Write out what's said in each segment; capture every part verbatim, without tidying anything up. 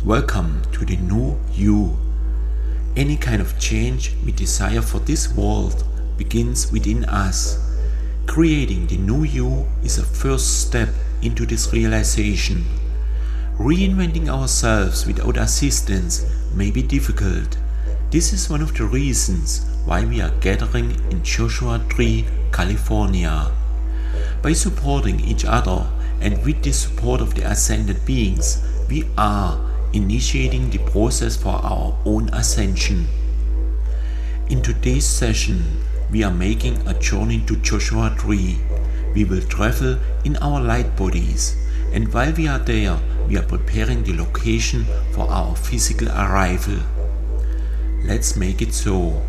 Welcome to the new you. Any kind of change we desire for this world begins within us. Creating the new you is a first step into this realization. Reinventing ourselves without assistance may be difficult. This is one of the reasons why we are gathering in Joshua Tree, California. By supporting each other and with the support of the ascended beings, we are initiating the process for our own ascension. In today's session, we are making a journey to Joshua Tree. We will travel in our light bodies, and while we are there, we are preparing the location for our physical arrival. Let's make it so.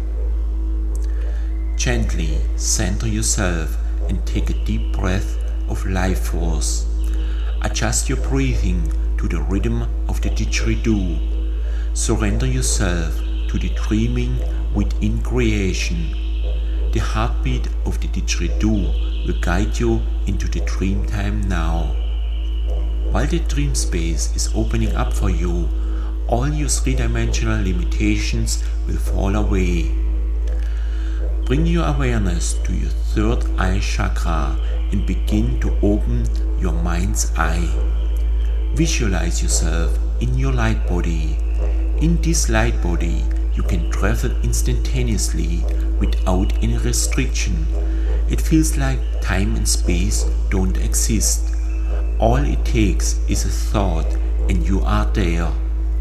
Gently center yourself and take a deep breath of life force. Adjust your breathing to the rhythm of the didgeridoo. Surrender yourself to the dreaming within creation. The heartbeat of the didgeridoo will guide you into the dream time now. While the dream space is opening up for you, all your three-dimensional limitations will fall away. Bring your awareness to your third eye chakra and begin to open your mind's eye. Visualize yourself in your light body. In this light body, you can travel instantaneously without any restriction. It feels like time and space don't exist. All it takes is a thought and you are there.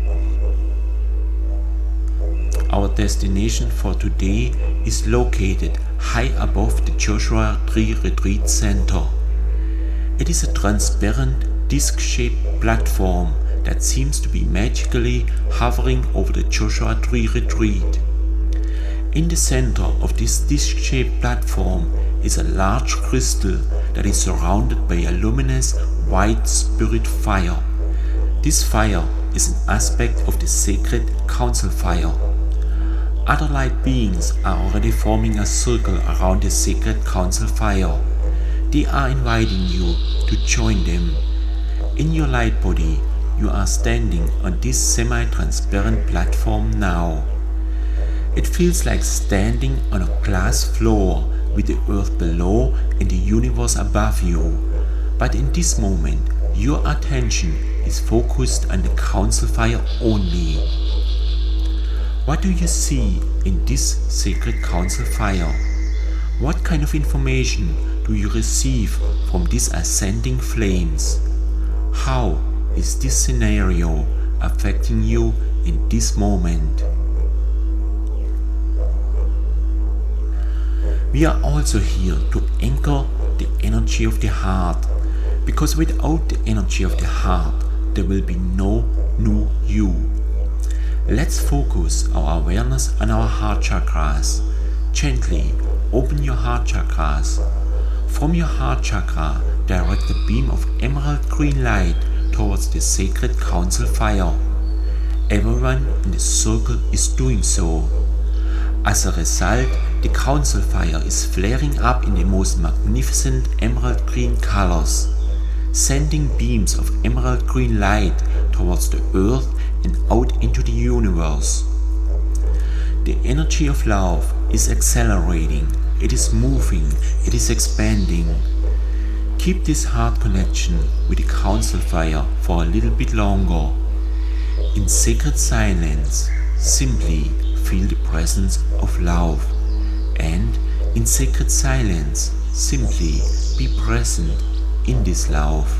Our destination for today is located high above the Joshua Tree Retreat Center. It is a transparent, disc-shaped platform that seems to be magically hovering over the Joshua Tree Retreat. In the center of this disc-shaped platform is a large crystal that is surrounded by a luminous white spirit fire. This fire is an aspect of the sacred council fire. Other light beings are already forming a circle around the sacred council fire. They are inviting you to join them. In your light body, you are standing on this semi-transparent platform now. It feels like standing on a glass floor with the earth below and the universe above you. But in this moment, your attention is focused on the council fire only. What do you see in this sacred council fire? What kind of information do you receive from these ascending flames? How is this scenario affecting you in this moment? We are also here to anchor the energy of the heart, because without the energy of the heart, there will be no new you. Let's focus our awareness on our heart chakras. Gently open your heart chakras. From your heart chakra, direct a beam of emerald green light towards the sacred council fire. Everyone in the circle is doing so. As a result, the council fire is flaring up in the most magnificent emerald green colors, sending beams of emerald green light towards the earth and out into the universe. The energy of love is accelerating, it is moving, it is expanding. Keep this heart connection with the council fire for a little bit longer. In sacred silence, simply feel the presence of love, and in sacred silence, simply be present in this love.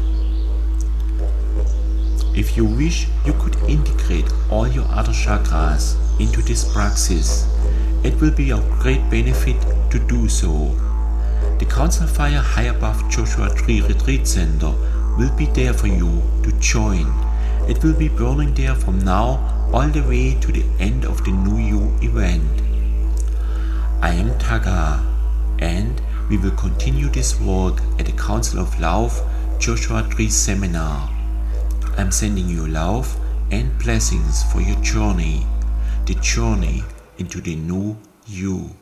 If you wish, you could integrate all your other chakras into this praxis. It will be of great benefit to do so. The council fire high above Joshua Tree Retreat Center will be there for you to join. It will be burning there from now all the way to the end of the New You event. I am Taga, and we will continue this work at the Council of Love Joshua Tree Seminar. I'm sending you love and blessings for your journey, the journey into the new you.